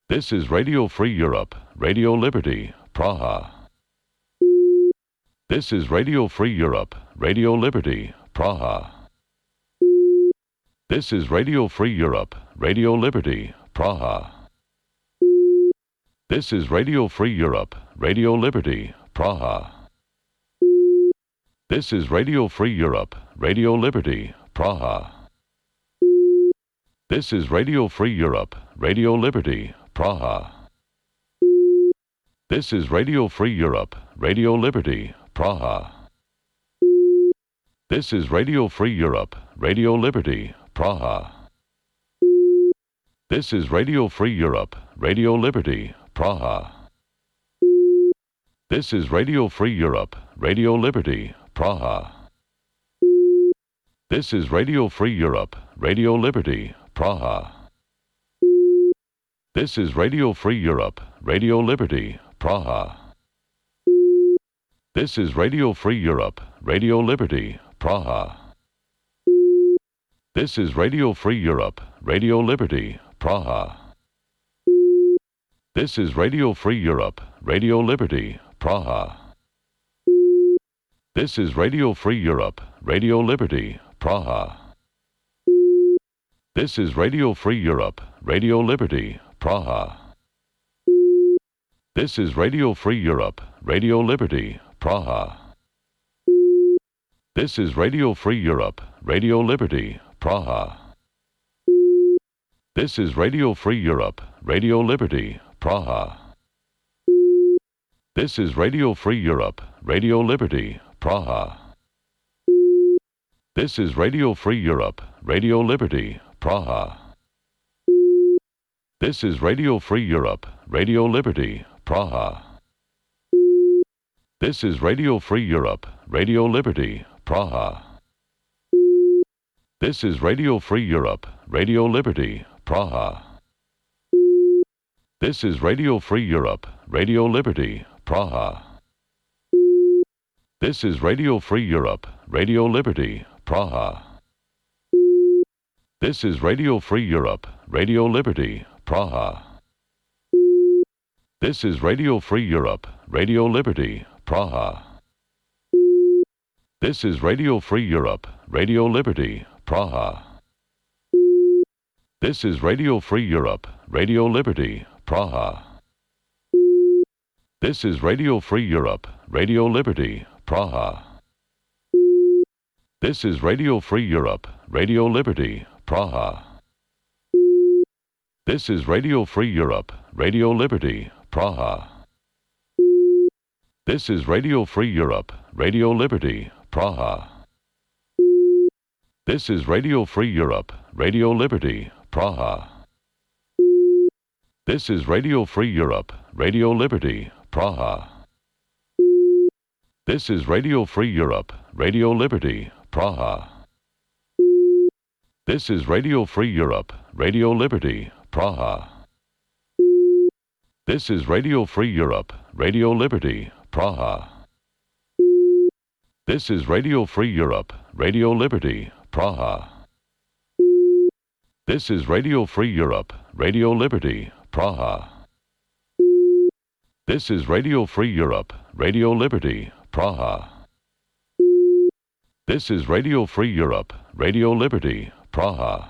This is Radio Free Europe, Radio Liberty, Praha. This is Radio Free Europe, Radio Liberty, Praha. This is Radio Free Europe, Radio Liberty, Praha. This is Radio Free Europe, Radio Liberty, Praha. This is Radio Free Europe, Radio Liberty, Praha. This is Radio Free Europe, Radio Liberty, Praha. This is Radio Free Europe, Radio Liberty, Praha. This is Radio Free Europe, Radio Liberty, Praha. This is Radio Free Europe, Radio Liberty, Praha. This is Radio Free Europe, Radio Liberty, Praha. This is Radio Free Europe, Radio Liberty, Praha. This is Radio Free Europe, Radio Liberty, Praha. This is Radio Free Europe, Radio Liberty, Praha. This is Radio Free Europe, Radio Liberty, Praha. This is Radio Free Europe, Radio Liberty, Praha. This is Radio Free Europe, Radio Liberty, Praha. This is Radio Free Europe, Radio Liberty, Praha. This is Radio Free Europe, Radio Liberty, Praha. This is Radio Free Europe, Radio Liberty, Praha. This is Radio Free Europe, Radio Liberty, Praha. This is Radio Free Europe, Radio Liberty, Praha. This is Radio Free Europe, Radio Liberty, Praha. This is Radio Free Europe, Radio Liberty, Praha. This is Radio Free Europe, Radio Liberty, Praha. This is Radio Free Europe, Radio Liberty, Praha. This is Radio Free Europe, Radio Liberty, Praha. This is Radio Free Europe, Radio Liberty, Praha. This is Radio Free Europe, Radio Liberty, Praha. This is Radio Free Europe, Radio Liberty, Praha. This is Radio Free Europe, Radio Liberty, Praha. This is Radio Free Europe, Radio Liberty, Praha. This is Radio Free Europe, Radio Liberty, Praha. This is Radio Free Europe, Radio Liberty, Praha. This is Radio Free Europe, Radio Liberty, Praha. This is Radio Free Europe, Radio Liberty, Praha. This is Radio Free Europe, Radio Liberty, Praha. This is Radio Free Europe, Radio Liberty, Praha. This is Radio Free Europe, Radio Liberty, Praha. This is Radio Free Europe, Radio Liberty, Praha. This is Radio Free Europe, Radio Liberty, Praha. This is Radio Free Europe, Radio Liberty, Praha. This is Radio Free Europe, Radio Liberty, Praha. This is Radio Free Europe, Radio Liberty, Praha. This is Radio Free Europe, Radio Liberty, Praha.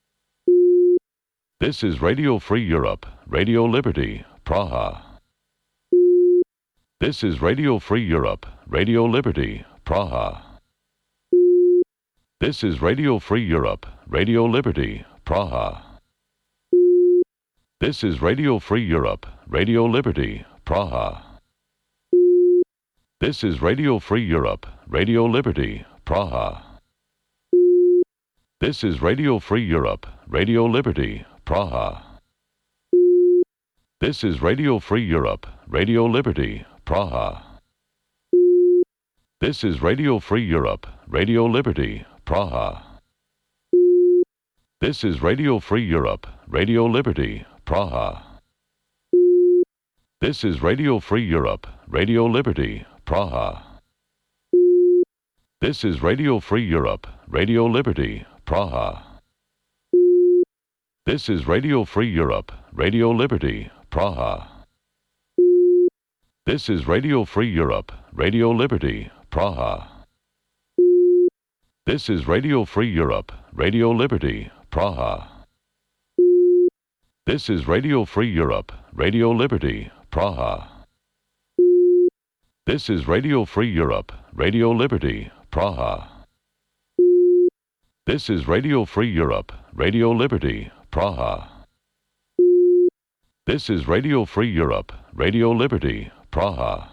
This is Radio Free Europe, Radio Liberty, Praha. This is Radio Free Europe, Radio Liberty, Praha. This is Radio Free Europe, Radio Liberty, Praha. This is Radio Free Europe, Radio Liberty, Praha. This is Radio Free Europe, Radio Liberty, Praha. This is Radio Free Europe, Radio Liberty, Praha. This is Radio Free Europe, Radio Liberty, Praha. This is Radio Free Europe, Radio Liberty, Praha. This is Radio Free Europe, Radio Liberty, Praha. This is Radio Free Europe, Radio Liberty, Praha. This is Radio Free Europe, Radio Liberty, Praha. This is Radio Free Europe, Radio Liberty, Praha. This is Radio Free Europe, Radio Liberty, Praha. This is Radio Free Europe, Radio Liberty, Praha. This is Radio Free Europe, Radio Liberty, Praha. This is Radio Free Europe, Radio Liberty, Praha. This is Radio Free Europe, Radio Liberty, Praha. This is Radio Free Europe, Radio Liberty, Praha.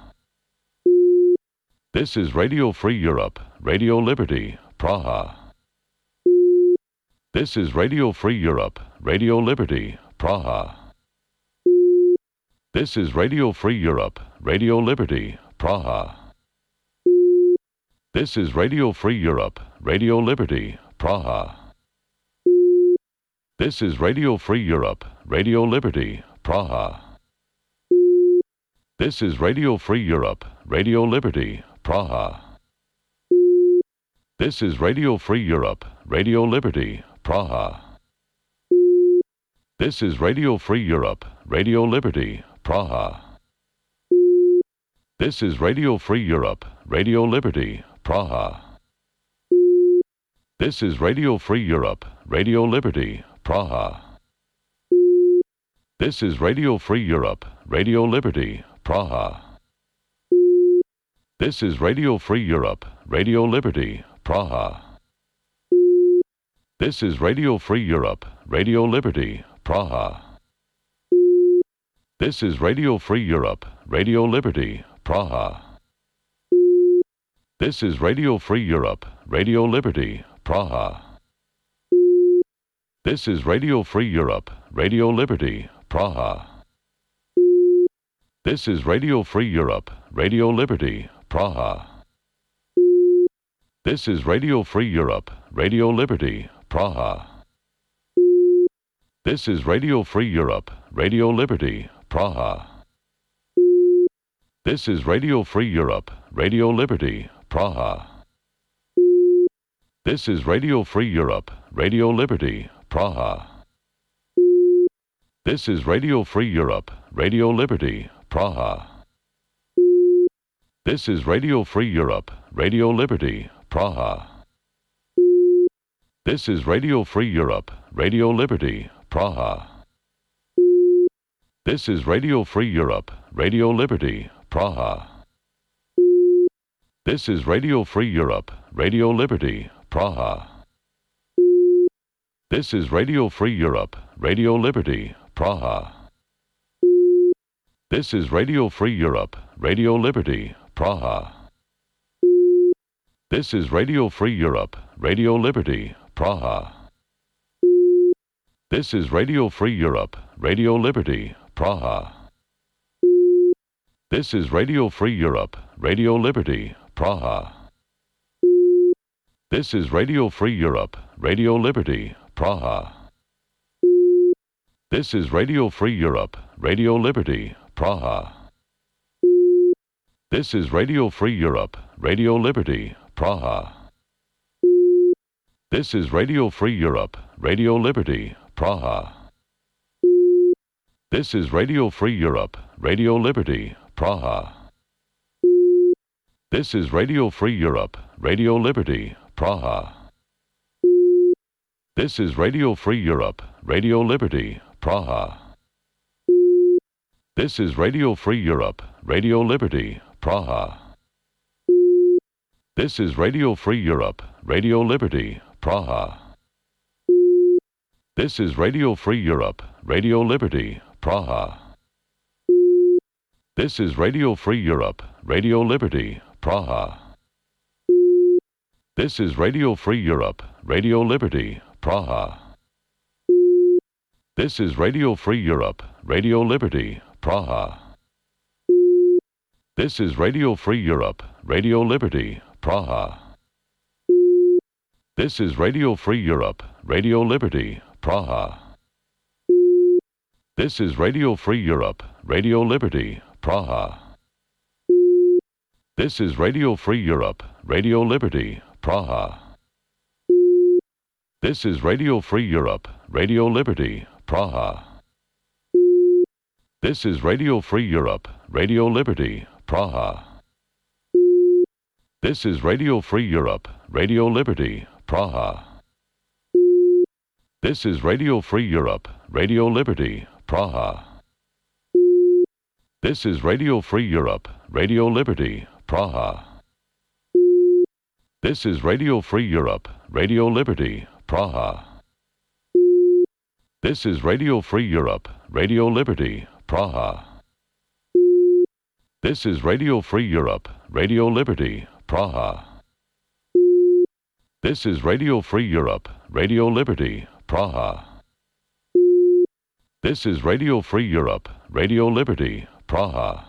This is Radio Free Europe, Radio Liberty, Praha. This is Radio Free Europe, Radio Liberty, Praha. This is Radio Free Europe, Radio Liberty, Praha. This is Radio Free Europe, Radio Liberty, Praha. This is Radio Free Europe, Radio Liberty, Praha. This is Radio Free Europe, Radio Liberty, Praha. This is Radio Free Europe, Radio Liberty, Praha. This is Radio Free Europe, Radio Liberty, Praha. This is Radio Free Europe, Radio Liberty, Praha. This is Radio Free Europe, Radio Liberty, Praha. This is Radio Free Europe, Radio Liberty, Praha. This is Radio Free Europe, Radio Liberty, Praha. This is Radio Free Europe, Radio Liberty, Praha. This is Radio Free Europe, Radio Liberty, Praha. This is Radio Free Europe, Radio Liberty, Praha. This is Radio Free Europe, Radio Liberty, Praha. This is Radio Free Europe, Radio Liberty, Praha. This is Radio Free Europe, Radio Liberty, Praha. This is Radio Free Europe, Radio Liberty, Praha. This is Radio Free Europe, Radio Liberty, Praha. This is Radio Free Europe, Radio Liberty, Praha. This is Radio Free Europe, Radio Liberty, Praha. This is Radio Free Europe, Radio Liberty, Praha. This is Radio Free Europe, Radio Liberty, Praha. This is Radio Free Europe, Radio Liberty, Praha. This is Radio Free Europe, Radio Liberty, Praha. This is Radio Free Europe, Radio Liberty, Praha. This is Radio Free Europe, Radio Liberty, Praha. This is Radio Free Europe, Radio Liberty, Praha. This is Radio Free Europe, Radio Liberty, Praha. This is Radio Free Europe, Radio Liberty, Praha. This is Radio Free Europe, Radio Liberty, Praha. This is Radio Free Europe, Radio Liberty, Praha. This is Radio Free Europe, Radio Liberty, Praha. This is Radio Free Europe, Radio Liberty, Praha. This is Radio Free Europe, Radio Liberty, Praha. This is Radio Free Europe, Radio Liberty, Praha. This is Radio Free Europe, Radio Liberty, Praha. This is Radio Free Europe, Radio Liberty, Praha. This is Radio Free Europe, Radio Liberty, Praha. This is Radio Free Europe, Radio Liberty, Praha. This is Radio Free Europe, Radio Liberty, Praha. This is Radio Free Europe, Radio Liberty, Praha. This is Radio Free Europe, Radio Liberty, Praha. This is Radio Free Europe, Radio Liberty, Praha. This is Radio Free Europe, Radio Liberty, Praha. This is Radio Free Europe, Radio Liberty, Praha. This is Radio Free Europe, Radio Liberty, Praha. This is Radio Free Europe, Radio Liberty, Praha. This is Radio Free Europe, Radio Liberty, Praha. This is Radio Free Europe, Radio Liberty, Praha. This is Radio Free Europe, Radio Liberty, Praha. This is Radio Free Europe, Radio Liberty, Praha. This is Radio Free Europe, Radio Liberty, Praha. This is Radio Free Europe, Radio Liberty, Praha. This is Radio Free Europe, Radio Liberty, Praha. This is Radio Free Europe, Radio Liberty, Praha. This is Radio Free Europe, Radio Liberty, Praha.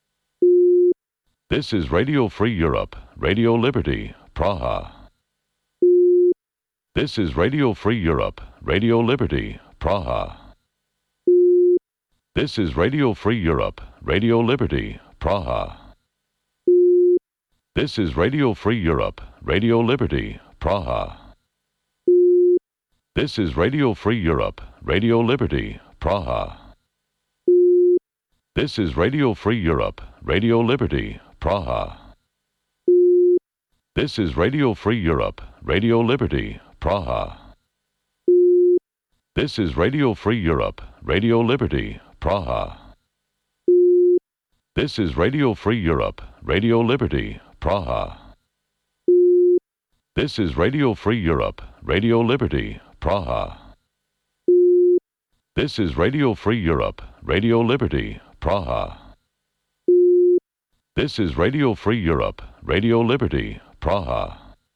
This is Radio Free Europe, Radio Liberty, Praha. This is Radio Free Europe, Radio Liberty, Praha. This is Radio Free Europe, Radio Liberty, Praha. This is Radio Free Europe, Radio Liberty, Praha. This is Radio Free Europe, Radio Liberty, Praha. This is Radio Free Europe, Radio Liberty, Praha. This is Radio Free Europe, Radio Liberty, Praha. This is Radio Free Europe, Radio Liberty, Praha. This is Radio Free Europe, Radio Liberty, Praha. This is Radio Free Europe, Radio Liberty, Praha. This is Radio Free Europe, Radio Liberty, Praha. This is Radio Free Europe, Radio Liberty, Praha.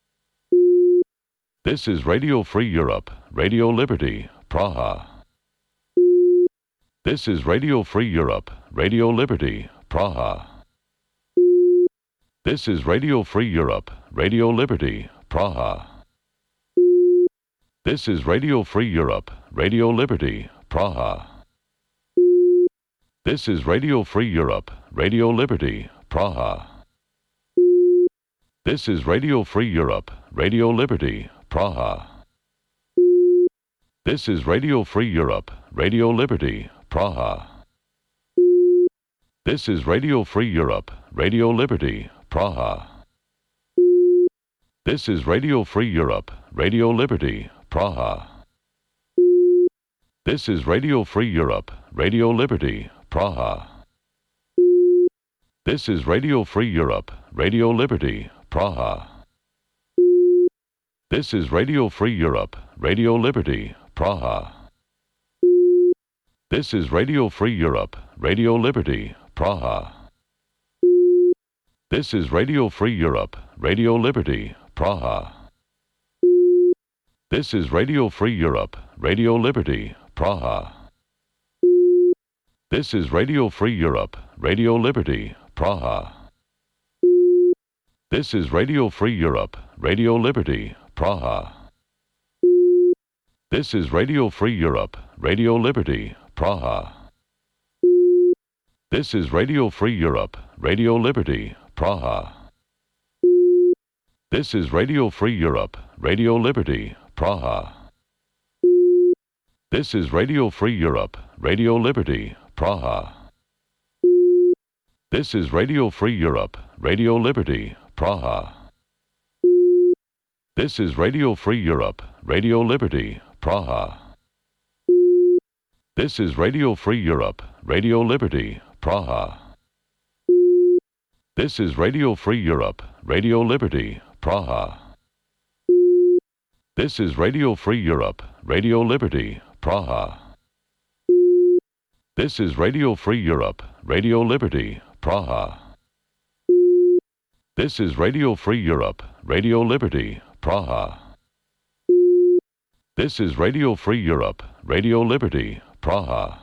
This is Radio Free Europe, Radio Liberty, Praha. This is Radio Free Europe, Radio Liberty, Praha. This is Radio Free Europe, Radio Liberty, Praha. This is Radio Free Europe, Radio Liberty, Praha. This is Radio Free Europe, Radio Liberty, Praha. This is Radio Free Europe, Radio Liberty, Praha. This is Radio Free Europe, Radio Liberty, Praha. This is Radio Free Europe, Radio Liberty, Praha. This is Radio Free Europe, Radio Liberty, Praha. This is Radio Free Europe, Radio Liberty, Praha. This is Radio Free Europe, Radio Liberty, Praha. This is Radio Free Europe, Radio Liberty, Praha. This is Radio Free Europe, Radio Liberty, Praha. This is Radio Free Europe, Radio Liberty, Praha. This is Radio Free Europe, Radio Liberty, Praha. This is Radio Free Europe, Radio Liberty, Praha. This is Radio Free Europe, Radio Liberty, Praha. This is Radio Free Europe, Radio Liberty, Praha. This is Radio Free Europe, Radio Liberty, Praha. This is Radio Free Europe, Radio Liberty, Praha. This is Radio Free Europe, Radio Liberty, Praha. This is Radio Free Europe, Radio Liberty, Praha. This is Radio Free Europe, Radio Liberty, Praha. This is Radio Free Europe, Radio Liberty, Praha. This is Radio Free Europe, Radio Liberty, Praha. This is Radio Free Europe, Radio Liberty, Praha. This is Radio Free Europe, Radio Liberty, Praha. This is Radio Free Europe, Radio Liberty, Praha. This is Radio Free Europe, Radio Liberty, Praha.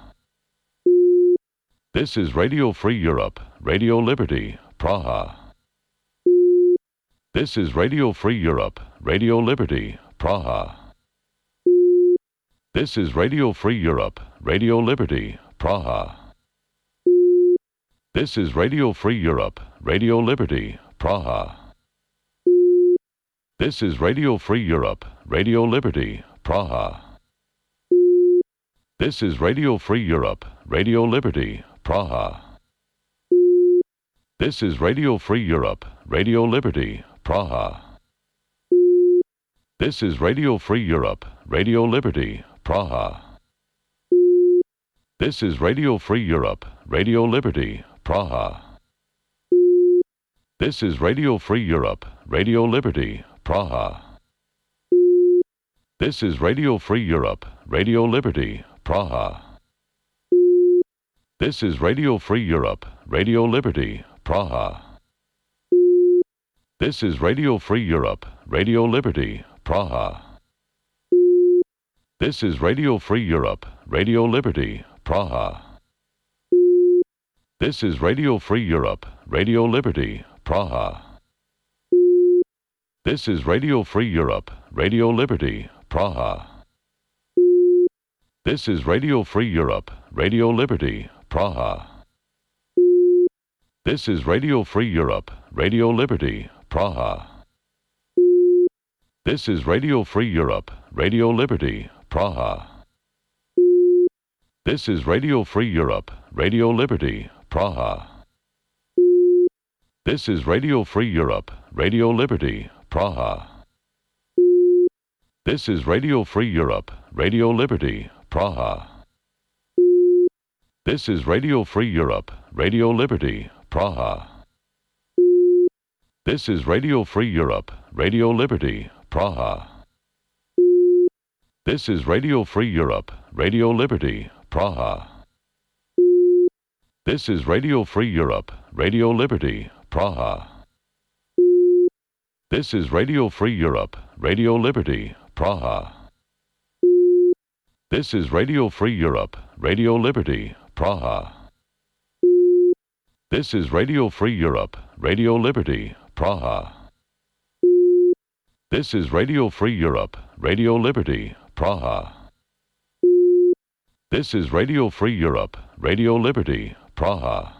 This is Radio Free Europe, Radio Liberty, Praha. This is Radio Free Europe, Radio Liberty, Praha. This is Radio Free Europe, Radio Liberty, Praha. This is Radio Free Europe, Radio Liberty, Praha. This is Radio Free Europe, Radio Liberty, Praha. This is Radio Free Europe, Radio Liberty, Praha. This is Radio Free Europe, Radio Liberty, Praha. This is Radio Free Europe, Radio Liberty, Praha. This is Radio Free Europe, Radio Liberty, Praha. This is Radio Free Europe, Radio Liberty, Praha. This is Radio Free Europe, Radio Liberty, Praha. This is Radio Free Europe, Radio Liberty, Praha. This is Radio Free Europe, Radio Liberty, Praha. This is Radio Free Europe, Radio Liberty, Praha. This is Radio Free Europe, Radio Liberty, Praha. This is Radio Free Europe, Radio Liberty, Praha. This is Radio Free Europe, Radio Liberty, Praha. This is Radio Free Europe, Radio Liberty, Praha. This is Radio Free Europe, Radio Liberty, Praha. This is Radio Free Europe, Radio Liberty, Praha. This is Radio Free Europe, Radio Liberty, Praha. This is Radio Free Europe, Radio Liberty, Praha. This is Radio Free Europe, Radio Liberty, Praha. This is Radio Free Europe, Radio Liberty, Praha. This is Radio Free Europe, Radio Liberty, Praha. This is Radio Free Europe, Radio Liberty, Praha. This is Radio Free Europe, Radio Liberty, Praha. This is Radio Free Europe, Radio Liberty, Praha. This is Radio Free Europe, Radio Liberty, Praha. This is Radio Free Europe, Radio Liberty, Praha. This is Radio Free Europe, Radio Liberty, Praha.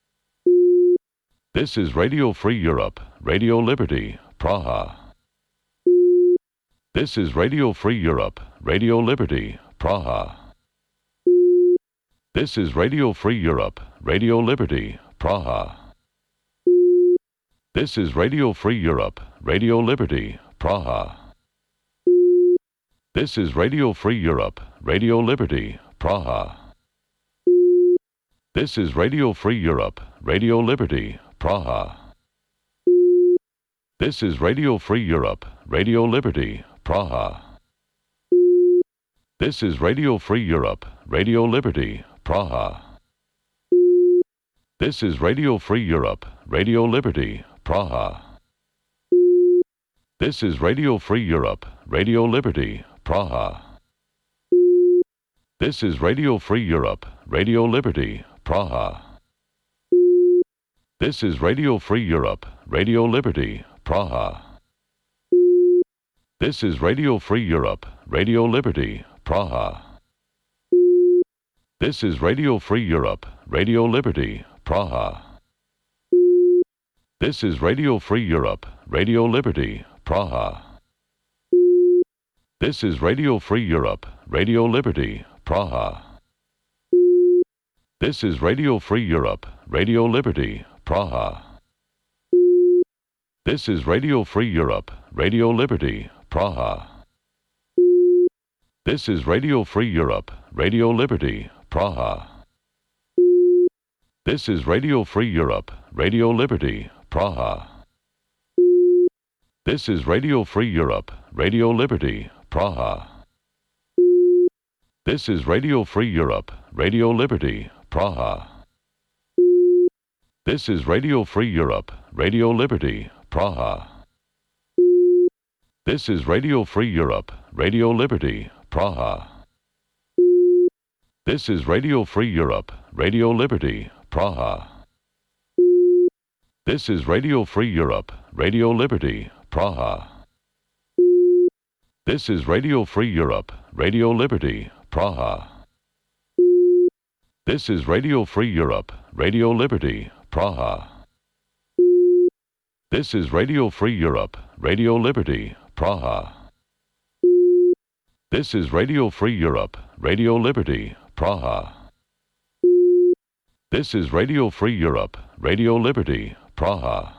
This is Radio Free Europe, Radio Liberty, Praha. This is Radio Free Europe, Radio Liberty, Praha. This is Radio Free Europe, Radio Liberty, Praha. This is Radio Free Europe, Radio Liberty, Praha. This is Radio Free Europe, Radio Liberty, Praha. This is Radio Free Europe, Radio Liberty, Praha. This is Radio Free Europe, Radio Liberty, Praha. This is Radio Free Europe, Radio Liberty, Praha. This is Radio Free Europe, Radio Liberty, Praha. This is Radio Free Europe, Radio Liberty, Praha. This is Radio Free Europe, Radio Liberty, Praha. This is Radio Free Europe, Radio Liberty, Praha. This is Radio Free Europe, Radio Liberty, Praha. This is Radio Free Europe, Radio Liberty, Praha. This is Radio Free Europe, Radio Liberty, Praha. This is Radio Free Europe, Radio Liberty, Praha. This is Radio Free Europe, Radio Liberty, Praha. This is Radio Free Europe, Radio Liberty, Praha. This is Radio Free Europe, Radio Liberty, Praha. This is Radio Free Europe, Radio Liberty, Praha. This is Radio Free Europe, Radio Liberty, Praha. This is Radio Free Europe, Radio Liberty, Praha. This is Radio Free Europe, Radio Liberty, Praha. This is Radio Free Europe, Radio Liberty, Praha. This is Radio Free Europe, Radio Liberty, Praha. This is Radio Free Europe, Radio Liberty, Praha. This is Radio Free Europe, Radio Liberty, Praha. This is Radio Free Europe, Radio Liberty, Praha. This is Radio Free Europe, Radio Liberty, Praha. This is Radio Free Europe, Radio Liberty, Praha. This is Radio Free Europe, Radio Liberty, Praha.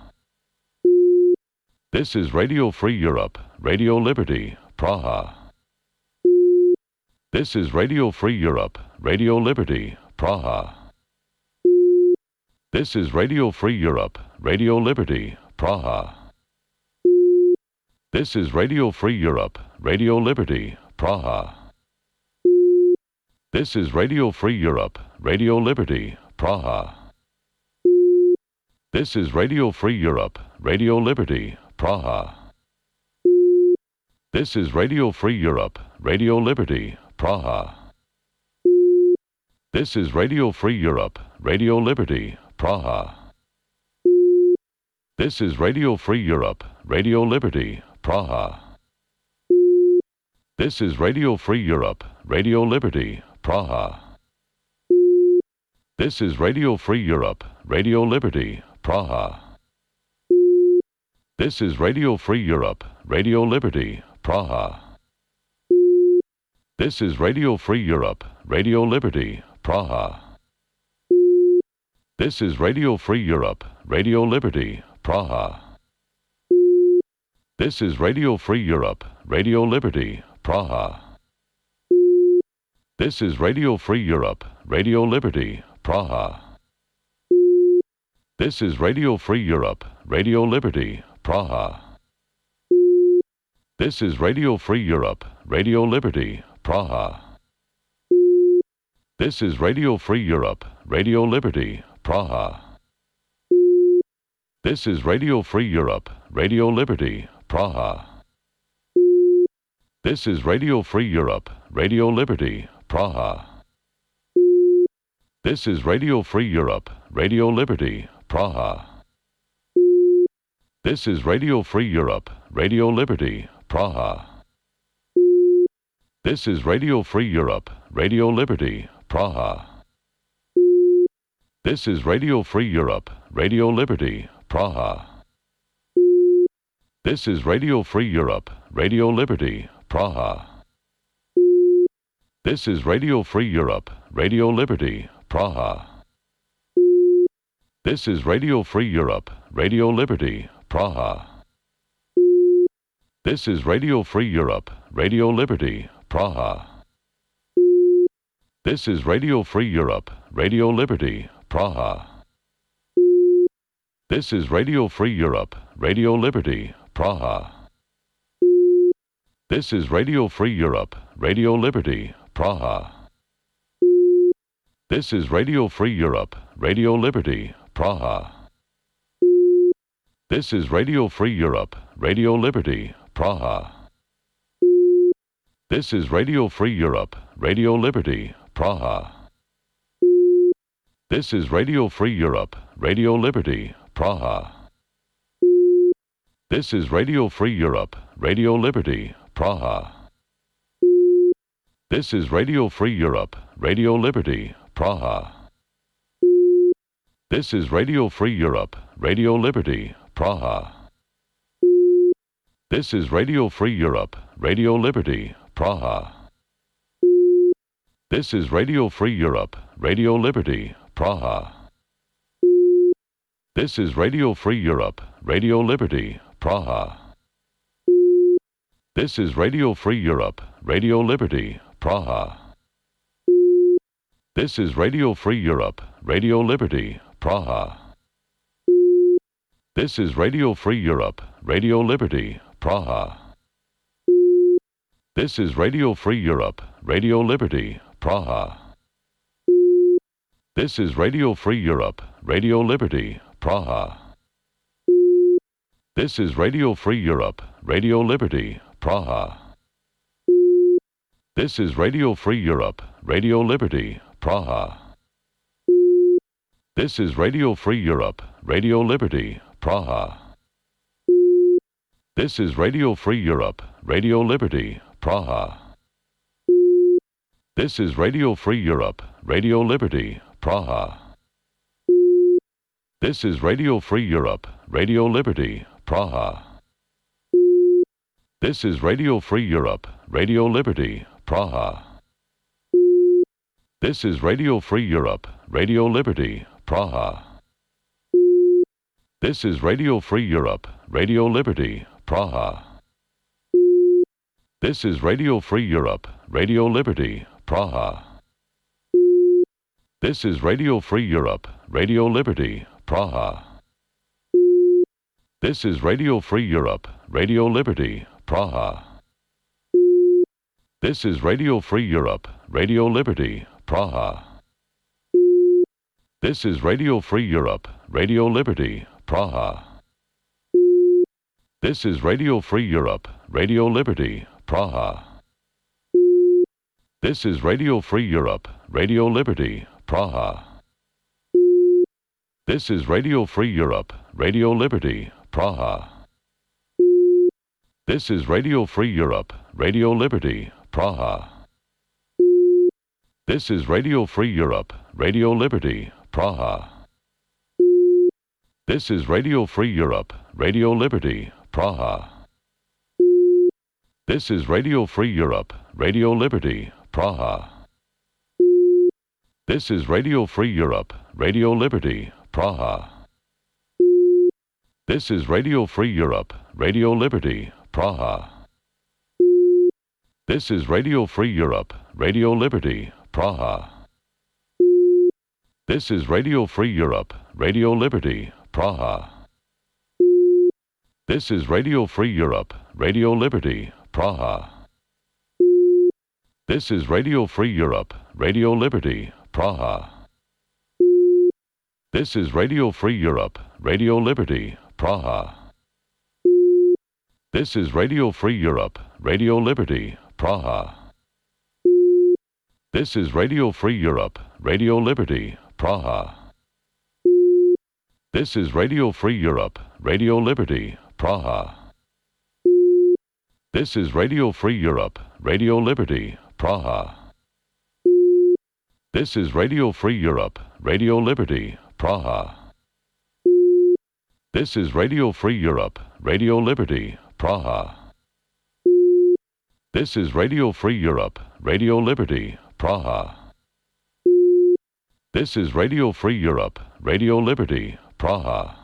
This is Radio Free Europe, Radio Liberty, Praha. This is Radio Free Europe, Radio Liberty, Praha. This is Radio Free Europe, Radio Liberty, Praha. This is Radio Free Europe, Radio Liberty, Praha. This is Radio Free Europe, Radio Liberty, Praha. This is Radio Free Europe, Radio Liberty, Praha. This is Radio Free Europe, Radio Liberty, Praha. This is Radio Free Europe, Radio Liberty, Praha. This is Radio Free Europe, Radio Liberty, Praha. This is Radio Free Europe, Radio Liberty, Praha. This is Radio Free Europe, Radio Liberty, Praha. This is Radio Free Europe, Radio Liberty, Praha. This is Radio Free Europe, Radio Liberty, Praha. This is Radio Free Europe, Radio Liberty, Praha. This is Radio Free Europe, Radio Liberty, Praha. This is Radio Free Europe, Radio Liberty, Praha. This is Radio Free Europe, Radio Liberty, Praha. This is Radio Free Europe, Radio Liberty, Praha. This is Radio Free Europe, Radio Liberty, Praha. This is Radio Free Europe, Radio Liberty, Praha. This is Radio Free Europe, Radio Liberty, Praha. This is Radio Free Europe, Radio Liberty, Praha. This is Radio Free Europe, Radio Liberty, Praha. This is Radio Free Europe, Radio Liberty, Praha. This is Radio Free Europe, Radio Liberty, Praha. This is Radio Free Europe, Radio Liberty, Praha. This is Radio Free Europe, Radio Liberty, Praha. This is Radio Free Europe, Radio Liberty, Praha. This is Radio Free Europe, Radio Liberty, Praha. This is Radio Free Europe, Radio Liberty, Praha. This is Radio Free Europe, Radio Liberty, Praha. This is Radio Free Europe, Radio Liberty, Praha. This is Radio Free Europe, Radio Liberty, Praha. This is Radio Free Europe, Radio Liberty, Praha. This is Radio Free Europe, Radio Liberty, Praha. This is Radio Free Europe, Radio Liberty, Praha. This is Radio Free Europe, Radio Liberty, Praha. This is Radio Free Europe, Radio Liberty, Praha. This is Radio Free Europe, Radio Liberty, Praha. This is Radio Free Europe, Radio Liberty, Praha. This is Radio Free Europe, Radio Liberty, Praha. This is Radio Free Europe, Radio Liberty, Praha. This is Radio Free Europe, Radio Liberty, Praha. This is Radio Free Europe, Radio Liberty, Praha. This is Radio Free Europe, Radio Liberty, Praha. This is Radio Free Europe, Radio Liberty, Praha. This is Radio Free Europe, Radio Liberty, Praha. This is Radio Free Europe, Radio Liberty, Praha. This is Radio Free Europe, Radio Liberty, Praha. This is Radio Free Europe, Radio Liberty, Praha. This is Radio Free Europe, Radio Liberty, Praha. This is Radio Free Europe, Radio Liberty, Praha. This is Radio Free Europe, Radio Liberty, Praha. This is Radio Free Europe, Radio Liberty, Praha. This is Radio Free Europe, Radio Liberty, Praha. This is Radio Free Europe, Radio Liberty, Praha. This is Radio Free Europe, Radio Liberty, Praha. This is Radio Free Europe, Radio Liberty, Praha. This is Radio Free Europe, Radio Liberty, Praha. This is Radio Free Europe, Radio Liberty, Praha. This is Radio Free Europe, Radio Liberty, Praha. This is Radio Free Europe, Radio Liberty, Praha. This is Radio Free Europe, Radio Liberty, Praha. This is Radio Free Europe, Radio Liberty, Praha. This is Radio Free Europe, Radio Liberty, Praha. This is Radio Free Europe, Radio Liberty, Praha. This is Radio Free Europe, Radio Liberty, Praha. This is Radio Free Europe, Radio Liberty, Praha. This is Radio Free Europe, Radio Liberty, Praha. This is Radio Free Europe, Radio Liberty, Praha. This is Radio Free Europe, Radio Liberty, Praha. This is Radio Free Europe, Radio Liberty, Praha. This is Radio Free Europe, Radio Liberty, Praha. This is Radio Free Europe, Radio Liberty, Praha. This is Radio Free Europe, Radio Liberty, Praha. This is Radio Free Europe, Radio Liberty, Praha. This is Radio Free Europe, Radio Liberty, Praha. This is Radio Free Europe, Radio Liberty, Praha. This is Radio Free Europe, Radio Liberty, Praha. This is Radio Free Europe, Radio Liberty, Praha. This is Radio Free Europe, Radio Liberty, Praha. This is Radio Free Europe, Radio Liberty, Praha. This is Radio Free Europe, Radio Liberty, Praha.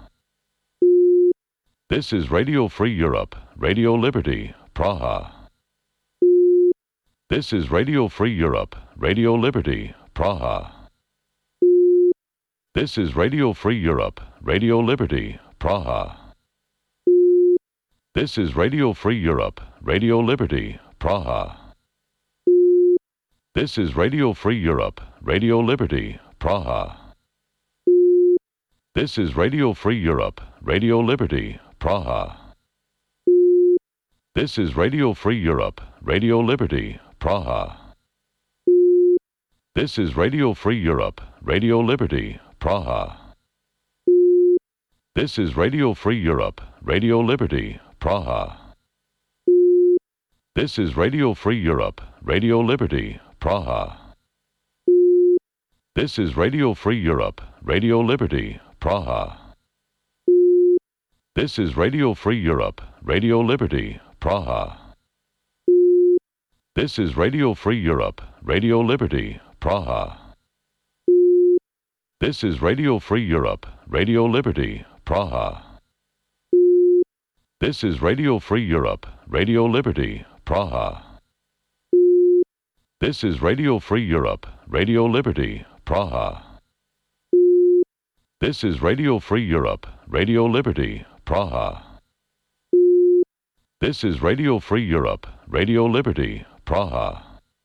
This is Radio Free Europe, Radio Liberty, Praha. This is Radio Free Europe, Radio Liberty, Praha. This is Radio Free Europe, Radio Liberty, Praha. This is Radio Free Europe, Radio Liberty, Praha. This is Radio Free Europe, Radio Liberty, Praha. This is Radio Free Europe, Radio Liberty, Praha. This is Radio Free Europe, Radio Liberty, Praha. This is Radio Free Europe, Radio Liberty, Praha. This is Radio Free Europe, Radio Liberty, Praha. This is Radio Free Europe, Radio Liberty, Praha. This is Radio Free Europe, Radio Liberty, Praha. This is Radio Free Europe, Radio Liberty, Praha. This is Radio Free Europe, Radio Liberty, Praha. This is Radio Free Europe, Radio Liberty, Praha. This is Radio Free Europe, Radio Liberty, Praha. This is Radio Free Europe, Radio Liberty, Praha. This is Radio Free Europe, Radio Liberty, Praha. This is Radio Free Europe, Radio Liberty, Praha.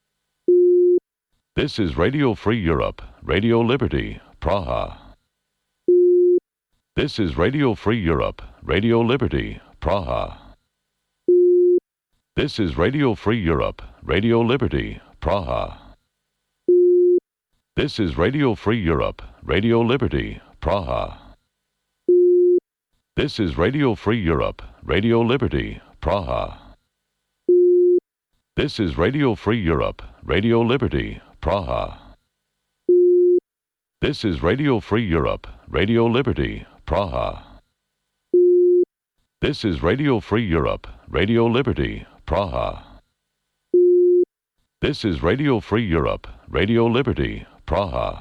This is Radio Free Europe, Radio Liberty, Praha. This is Radio Free Europe, Radio Liberty, Praha. This is Radio Free Europe, Radio Liberty, Praha. This is Radio Free Europe, Radio Liberty, Praha. This is Radio Free Europe, Radio Liberty, Praha. This is Radio Free Europe, Radio Liberty, Praha. This is Radio Free Europe, Radio Liberty, Praha. This is Radio Free Europe, Radio Liberty, Praha. This is Radio Free Europe, Radio Liberty, Praha.